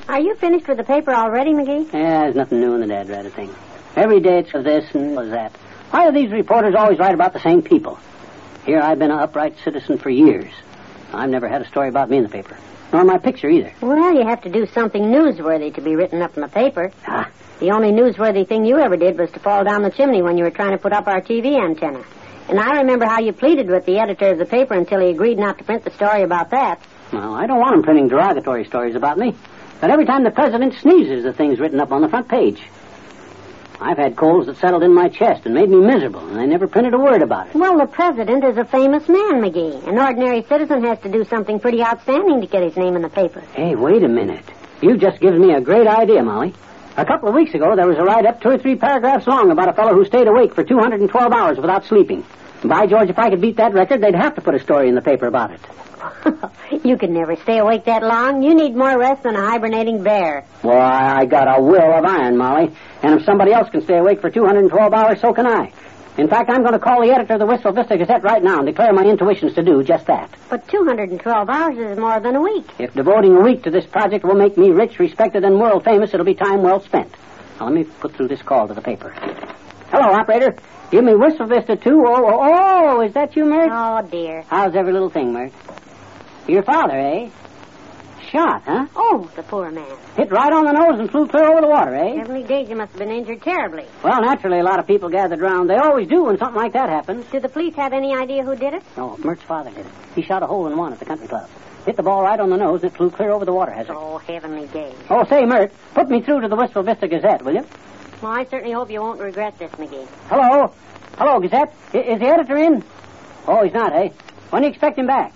Are you finished with the paper already, McGee? Yeah, there's nothing new in the Dad Rabbit thing. Every day it's this and that. Why do these reporters always write about the same people? Here I've been an upright citizen for years. I've never had a story about me in the paper. Nor my picture either. Well, you have to do something newsworthy to be written up in the paper. Ah. The only newsworthy thing you ever did was to fall down the chimney when you were trying to put up our TV antenna. And I remember how you pleaded with the editor of the paper until he agreed not to print the story about that. Well, I don't want him printing derogatory stories about me. But every time the president sneezes, the thing's written up on the front page. I've had colds that settled in my chest and made me miserable, and they never printed a word about it. Well, the president is a famous man, McGee. An ordinary citizen has to do something pretty outstanding to get his name in the paper. Hey, wait a minute. You just given me a great idea, Molly. A couple of weeks ago, there was a write-up 2 or 3 paragraphs long about a fellow who stayed awake for 212 hours without sleeping. By George, if I could beat that record, they'd have to put a story in the paper about it. You can never stay awake that long. You need more rest than a hibernating bear. Well, I got a will of iron, Molly. And if somebody else can stay awake for 212 hours, so can I. In fact, I'm going to call the editor of the Wistful Vista Gazette right now and declare my intuitions to do just that. But 212 hours is more than a week. If devoting a week to this project will make me rich, respected, and world famous, it'll be time well spent. Now, let me put through this call to the paper. Hello, operator. Give me Wistful Vista 2. Oh, is that you, Mert? Oh, dear. How's every little thing, Mert? Your father, eh? Shot, huh? Oh, the poor man. Hit right on the nose and flew clear over the water, eh? Heavenly days, he must have been injured terribly. Well, naturally, a lot of people gathered around. They always do when something like that happens. Do the police have any idea who did it? No, Mert's father did it. He shot a hole in one at the country club. Hit the ball right on the nose and it flew clear over the water hazard. Oh, heavenly days. Oh, say, Mert, put me through to the Wistful Vista Gazette, will you? Well, I certainly hope you won't regret this, McGee. Hello? Hello, Gazette? Is the editor in? Oh, he's not, eh? When do you expect him back?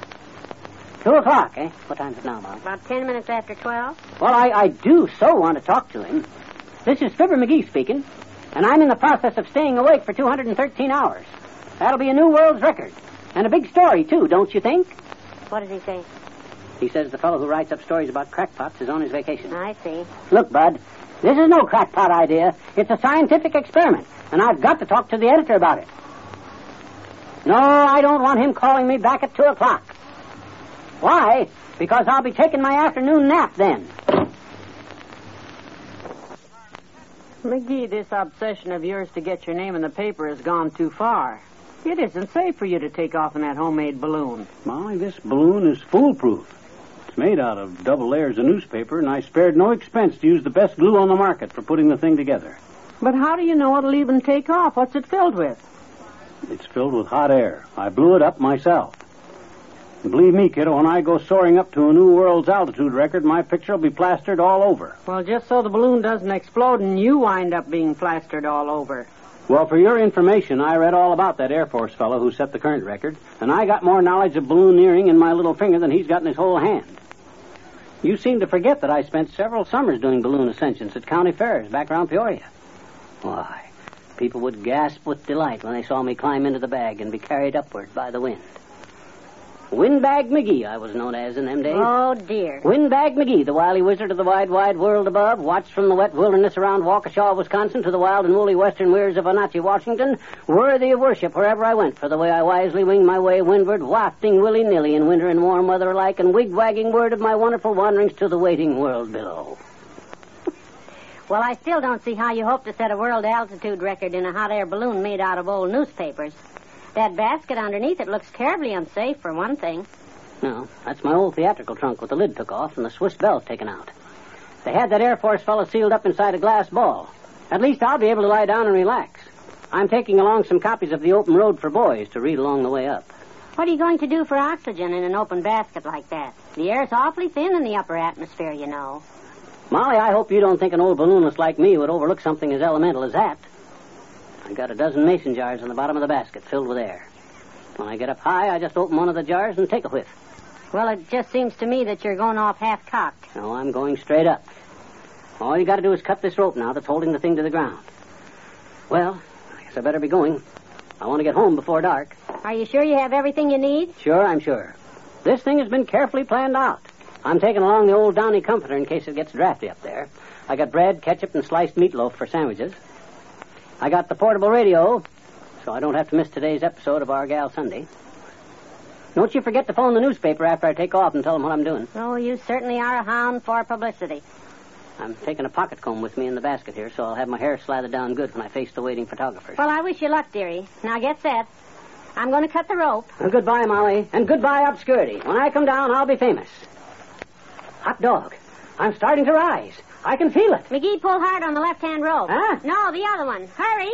2 o'clock, eh? What time is it now, Mom? About 10 minutes after 12. Well, I do so want to talk to him. This is Fibber McGee speaking, and I'm in the process of staying awake for 213 hours. That'll be a new world's record. And a big story, too, don't you think? What does he say? He says the fellow who writes up stories about crackpots is on his vacation. I see. Look, Bud, this is no crackpot idea. It's a scientific experiment, and I've got to talk to the editor about it. No, I don't want him calling me back at 2 o'clock. Why? Because I'll be taking my afternoon nap then. McGee, this obsession of yours to get your name in the paper has gone too far. It isn't safe for you to take off in that homemade balloon. Molly, this balloon is foolproof. It's made out of double layers of newspaper, and I spared no expense to use the best glue on the market for putting the thing together. But how do you know it'll even take off? What's it filled with? It's filled with hot air. I blew it up myself. And believe me, kiddo, when I go soaring up to a new world's altitude record, my picture will be plastered all over. Well, just so the balloon doesn't explode and you wind up being plastered all over. Well, for your information, I read all about that Air Force fellow who set the current record, and I got more knowledge of ballooneering in my little finger than he's got in his whole hand. You seem to forget that I spent several summers doing balloon ascensions at county fairs back around Peoria. Why, people would gasp with delight when they saw me climb into the bag and be carried upward by the wind. Windbag McGee, I was known as in them days. Oh, dear. Windbag McGee, the wily wizard of the wide, wide world above, watched from the wet wilderness around Waukesha, Wisconsin, to the wild and woolly western weirs of Wenatchee, Washington, worthy of worship wherever I went, for the way I wisely winged my way windward, wafting willy-nilly in winter and warm weather alike, and wig-wagging word of my wonderful wanderings to the waiting world below. Well, I still don't see how you hope to set a world altitude record in a hot air balloon made out of old newspapers. That basket underneath it looks terribly unsafe, for one thing. No, that's my old theatrical trunk with the lid took off and the Swiss bells taken out. They had that Air Force fellow sealed up inside a glass ball. At least I'll be able to lie down and relax. I'm taking along some copies of The Open Road for Boys to read along the way up. What are you going to do for oxygen in an open basket like that? The air's awfully thin in the upper atmosphere, you know. Molly, I hope you don't think an old balloonist like me would overlook something as elemental as that. I got a dozen mason jars on the bottom of the basket filled with air. When I get up high, I just open one of the jars and take a whiff. Well, it just seems to me that you're going off half-cocked. No, I'm going straight up. All you got to do is cut this rope now that's holding the thing to the ground. Well, I guess I better be going. I want to get home before dark. Are you sure you have everything you need? Sure, I'm sure. This thing has been carefully planned out. I'm taking along the old Downy comforter in case it gets drafty up there. I got bread, ketchup, and sliced meatloaf for sandwiches. I got the portable radio, so I don't have to miss today's episode of Our Gal Sunday. Don't you forget to phone the newspaper after I take off and tell them what I'm doing. Oh, you certainly are a hound for publicity. I'm taking a pocket comb with me in the basket here, so I'll have my hair slathered down good when I face the waiting photographers. Well, I wish you luck, dearie. Now get set. I'm going to cut the rope. Well, goodbye, Molly, and goodbye, obscurity. When I come down, I'll be famous. Hot dog. I'm starting to rise. I can feel it. McGee, pull hard on the left-hand rope. Huh? No, the other one. Hurry.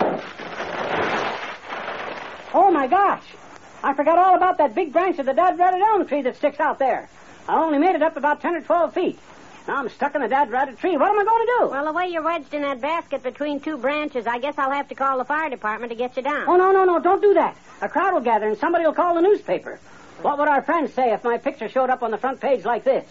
Oh, my gosh. I forgot all about that big branch of the dad-ratted elm tree that sticks out there. I only made it up about 10 or 12 feet. Now I'm stuck in the dad-ratted tree. What am I going to do? Well, the way you're wedged in that basket between two branches, I guess I'll have to call the fire department to get you down. Oh, no, don't do that. A crowd will gather and somebody will call the newspaper. What would our friends say if my picture showed up on the front page like this?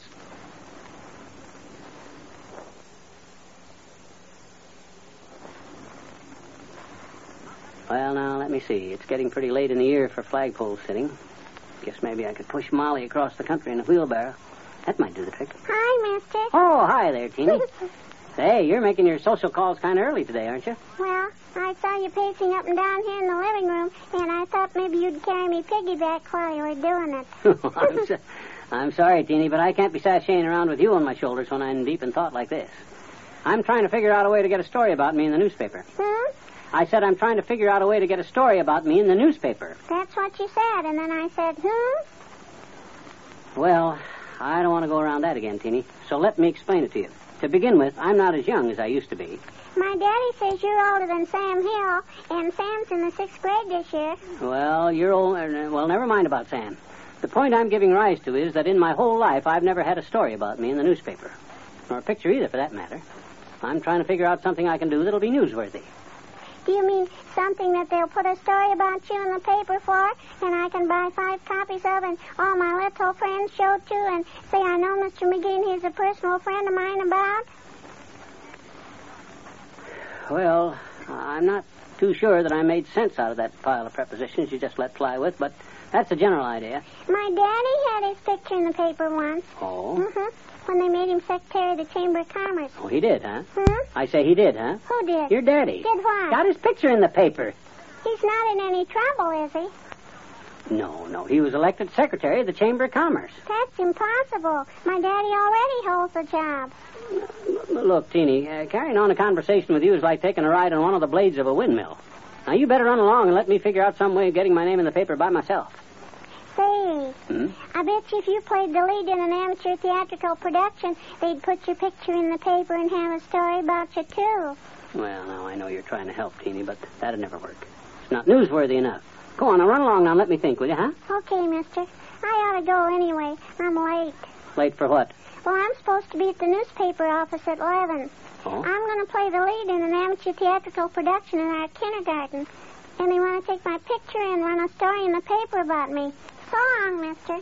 Well, now, let me see. It's getting pretty late in the year for flagpole sitting. Guess maybe I could push Molly across the country in a wheelbarrow. That might do the trick. Hi, mister. Oh, hi there, Teeny. Hey, you're making your social calls kind of early today, aren't you? Well, I saw you pacing up and down here in the living room, and I thought maybe you'd carry me piggyback while you were doing it. I'm sorry, Teeny, but I can't be sashaying around with you on my shoulders when I'm deep in thought like this. I'm trying to figure out a way to get a story about me in the newspaper. I said I'm trying to figure out a way to get a story about me in the newspaper. That's what you said, and then I said, Well, I don't want to go around that again, Teeny, so let me explain it to you. To begin with, I'm not as young as I used to be. My daddy says you're older than Sam Hill, and Sam's in the 6th grade this year. Well, you're old. Well, never mind about Sam. The point I'm giving rise to is that in my whole life, I've never had a story about me in the newspaper. Or a picture either, for that matter. I'm trying to figure out something I can do that'll be newsworthy. Do you mean something that they'll put a story about you in the paper for, and I can buy 5 copies of, and all my little friends show to, and say I know Mr. McGee and he's a personal friend of mine about? Well, I'm not too sure that I made sense out of that pile of prepositions you just let fly with, but that's the general idea. My daddy had his picture in the paper once. Oh? Mm-hmm. When they made him Secretary of the Chamber of Commerce. Oh, he did, huh? Hmm? I say he did, huh? Who did? Your daddy. Did what? Got his picture in the paper. He's not in any trouble, is he? No. He was elected Secretary of the Chamber of Commerce. That's impossible. My daddy already holds the job. Look, Teeny, carrying on a conversation with you is like taking a ride on one of the blades of a windmill. Now, you better run along and let me figure out some way of getting my name in the paper by myself. Say, I bet you if you played the lead in an amateur theatrical production, they'd put your picture in the paper and have a story about you, too. Well, now, I know you're trying to help, Teeny, but that'd never work. It's not newsworthy enough. Go on, now run along now and let me think, will you, huh? Okay, mister. I ought to go anyway. I'm late. Late for what? Well, I'm supposed to be at the newspaper office at 11. Oh? I'm going to play the lead in an amateur theatrical production in our kindergarten. And they want to take my picture and run a story in the paper about me. So long, mister.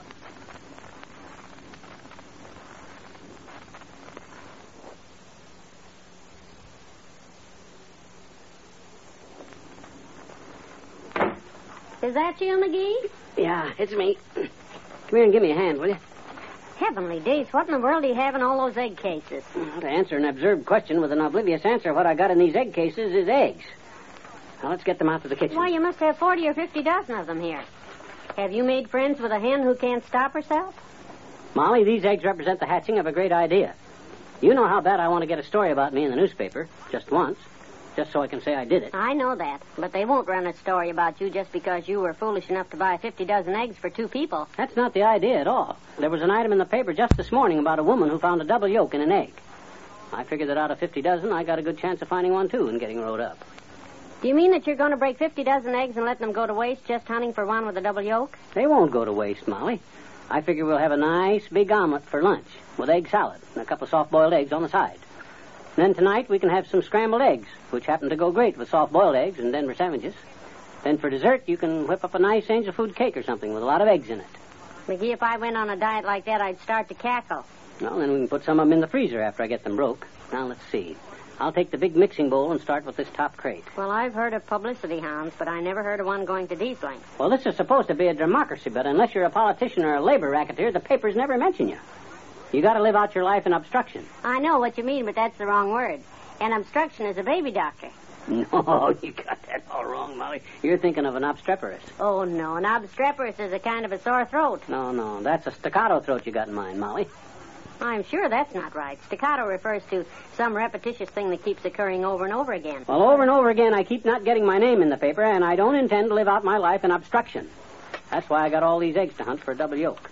Is that you, McGee? Yeah, it's me. Come here and give me a hand, will you? Heavenly days, what in the world do you have in all those egg cases? Well, to answer an absurd question with an oblivious answer, what I got in these egg cases is eggs. Now, let's get them out to the kitchen. Why, you must have 40 or 50 dozen of them here. Have you made friends with a hen who can't stop herself? Molly, these eggs represent the hatching of a great idea. You know how bad I want to get a story about me in the newspaper, just once, just so I can say I did it. I know that, but they won't run a story about you just because you were foolish enough to buy 50 dozen eggs for 2 people. That's not the idea at all. There was an item in the paper just this morning about a woman who found a double yolk in an egg. I figured that out of 50 dozen, I got a good chance of finding one, too, and getting rode up. Do you mean that you're going to break 50 dozen eggs and let them go to waste just hunting for one with a double yolk? They won't go to waste, Molly. I figure we'll have a nice big omelet for lunch with egg salad and a couple of soft-boiled eggs on the side. Then tonight we can have some scrambled eggs, which happen to go great with soft-boiled eggs and Denver sandwiches. Then for dessert, you can whip up a nice angel food cake or something with a lot of eggs in it. McGee, if I went on a diet like that, I'd start to cackle. Well, then we can put some of them in the freezer after I get them broke. Now, let's see. I'll take the big mixing bowl and start with this top crate. Well, I've heard of publicity hounds, but I never heard of one going to these lengths. Well, this is supposed to be a democracy, but unless you're a politician or a labor racketeer, the papers never mention you. You got to live out your life in obstruction. I know what you mean, but that's the wrong word. An obstruction is a baby doctor. No, you got that all wrong, Molly. You're thinking of an obstreperous. Oh, no. An obstreperous is a kind of a sore throat. No. That's a staccato throat you got in mind, Molly. I'm sure that's not right. Staccato refers to some repetitious thing that keeps occurring over and over again. Well, over and over again, I keep not getting my name in the paper, and I don't intend to live out my life in obstruction. That's why I got all these eggs to hunt for a double yolk.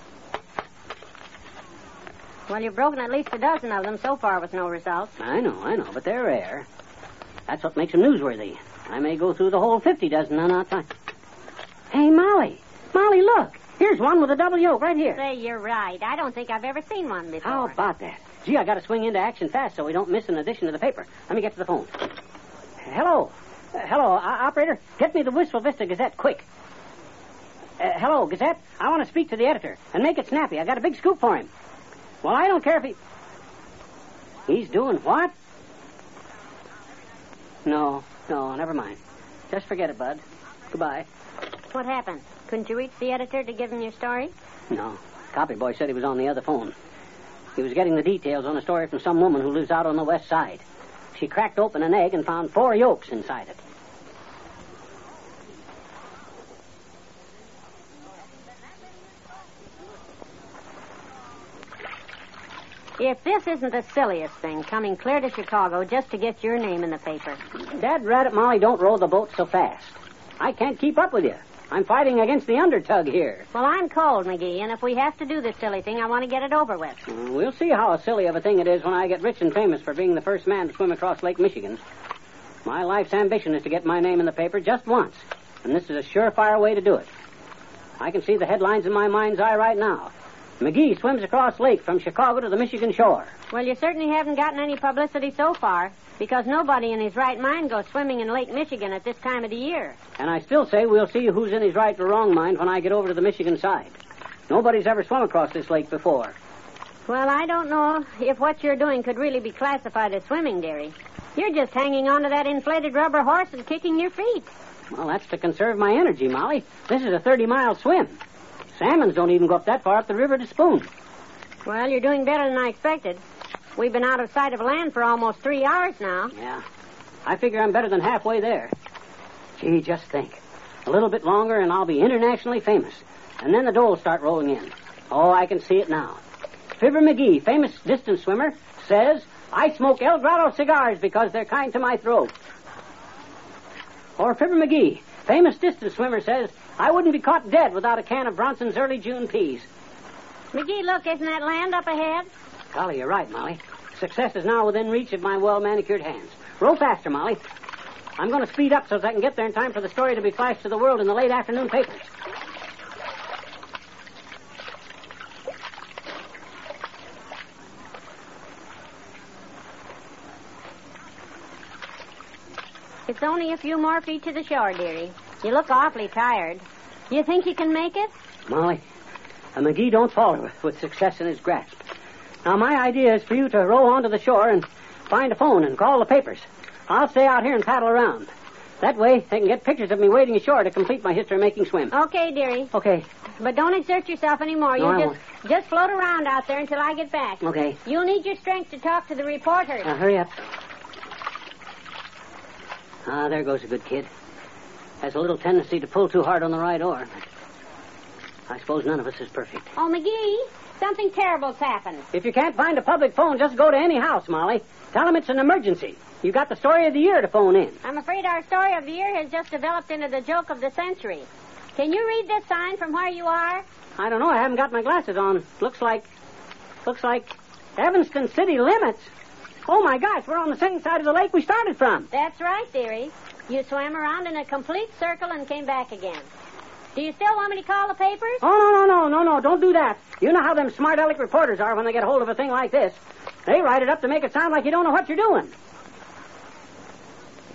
Well, you've broken at least a dozen of them so far with no results. I know, but they're rare. That's what makes them newsworthy. I may go through the whole 50 dozen and not find... Hey, Molly! Molly, look! Here's one with a double yolk right here. Say, you're right. I don't think I've ever seen one before. How about that? Gee, I got to swing into action fast so we don't miss an edition of the paper. Let me get to the phone. Hello. Operator. Get me the Wistful Vista Gazette, quick. Hello, Gazette. I want to speak to the editor. And make it snappy. I got a big scoop for him. Well, I don't care if he... He's doing what? No, never mind. Just forget it, Bud. Goodbye. What happened? Couldn't you reach the editor to give him your story? No. Copy boy said he was on the other phone. He was getting the details on a story from some woman who lives out on the west side. She cracked open an egg and found 4 yolks inside it. If this isn't the silliest thing, coming clear to Chicago just to get your name in the paper. Dad Rat Molly, don't row the boat so fast. I can't keep up with you. I'm fighting against the undertug here. Well, I'm cold, McGee, and if we have to do this silly thing, I want to get it over with. We'll see how silly of a thing it is when I get rich and famous for being the first man to swim across Lake Michigan. My life's ambition is to get my name in the paper just once, and this is a surefire way to do it. I can see the headlines in my mind's eye right now. McGee swims across lake from Chicago to the Michigan shore. Well, you certainly haven't gotten any publicity so far, because nobody in his right mind goes swimming in Lake Michigan at this time of the year. And I still say we'll see who's in his right or wrong mind when I get over to the Michigan side. Nobody's ever swum across this lake before. Well, I don't know if what you're doing could really be classified as swimming, dearie. You're just hanging on to that inflated rubber horse and kicking your feet. Well, that's to conserve my energy, Molly. This is a 30-mile swim. Salmons don't even go up that far up the river to spoon. Well, you're doing better than I expected. We've been out of sight of land for almost 3 hours now. Yeah. I figure I'm better than halfway there. Gee, just think. A little bit longer and I'll be internationally famous. And then the dough will start rolling in. Oh, I can see it now. Fibber McGee, famous distance swimmer, says, I smoke El Grado cigars because they're kind to my throat. Or Fibber McGee, famous distance swimmer, says, I wouldn't be caught dead without a can of Bronson's Early June peas. McGee, look, isn't that land up ahead? Golly, you're right, Molly. Success is now within reach of my well-manicured hands. Row faster, Molly. I'm going to speed up so that I can get there in time for the story to be flashed to the world in the late afternoon papers. It's only a few more feet to the shore, dearie. You look awfully tired. You think you can make it? Molly, a McGee don't fall with success in his grasp. Now, my idea is for you to row onto the shore and find a phone and call the papers. I'll stay out here and paddle around. That way, they can get pictures of me wading ashore to complete my history-making swim. Okay, dearie. Okay. But don't exert yourself anymore. No, I You won't. just float around out there until I get back. Okay. You'll need your strength to talk to the reporters. Now, hurry up. Ah, there goes a good kid. Has a little tendency to pull too hard on the right oar. I suppose none of us is perfect. Oh, McGee, something terrible's happened. If you can't find a public phone, just go to any house, Molly. Tell them it's an emergency. You got the story of the year to phone in. I'm afraid our story of the year has just developed into the joke of the century. Can you read this sign from where you are? I don't know. I haven't got my glasses on. Looks like Evanston City Limits. Oh, my gosh, we're on the same side of the lake we started from. That's right, dearie. You swam around in a complete circle and came back again. Do you still want me to call the papers? Oh, no. Don't do that. You know how them smart aleck reporters are when they get hold of a thing like this. They write it up to make it sound like you don't know what you're doing.